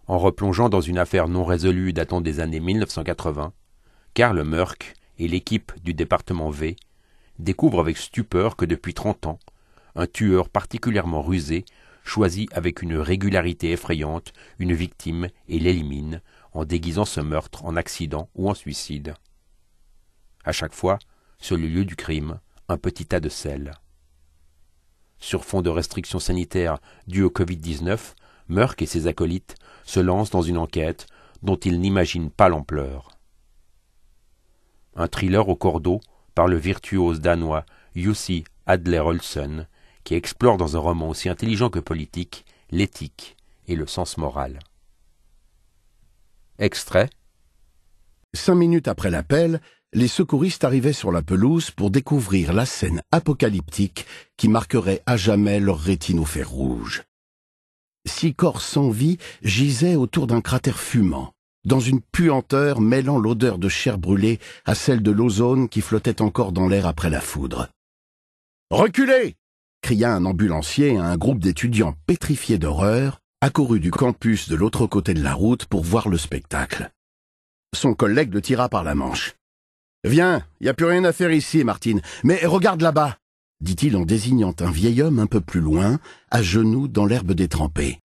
En replongeant dans une affaire non résolue datant des années 1980, Karl Mörk et l'équipe du département V découvrent avec stupeur que depuis 30 ans, un tueur particulièrement rusé choisit avec une régularité effrayante une victime et l'élimine en déguisant ce meurtre en accident ou en suicide. À chaque fois, sur le lieu du crime, un petit tas de sel. Sur fond de restrictions sanitaires dues au Covid-19, Mörk et ses acolytes se lancent dans une enquête dont ils n'imaginent pas l'ampleur. Un thriller au cordeau par le virtuose danois Jussi Adler-Olsen, qui explore dans un roman aussi intelligent que politique l'éthique et le sens moral. Extrait. 5 minutes après l'appel, les secouristes arrivaient sur la pelouse pour découvrir la scène apocalyptique qui marquerait à jamais leur rétine au fer rouge. 6 corps sans vie gisaient autour d'un cratère fumant, dans une puanteur mêlant l'odeur de chair brûlée à celle de l'ozone qui flottait encore dans l'air après la foudre. « Reculez !» cria un ambulancier à un groupe d'étudiants pétrifiés d'horreur, accourus du campus de l'autre côté de la route pour voir le spectacle. Son collègue le tira par la manche. « Viens, y a plus rien à faire ici, Martine, mais regarde là-bas !» dit-il en désignant un vieil homme un peu plus loin, à genoux dans l'herbe détrempée.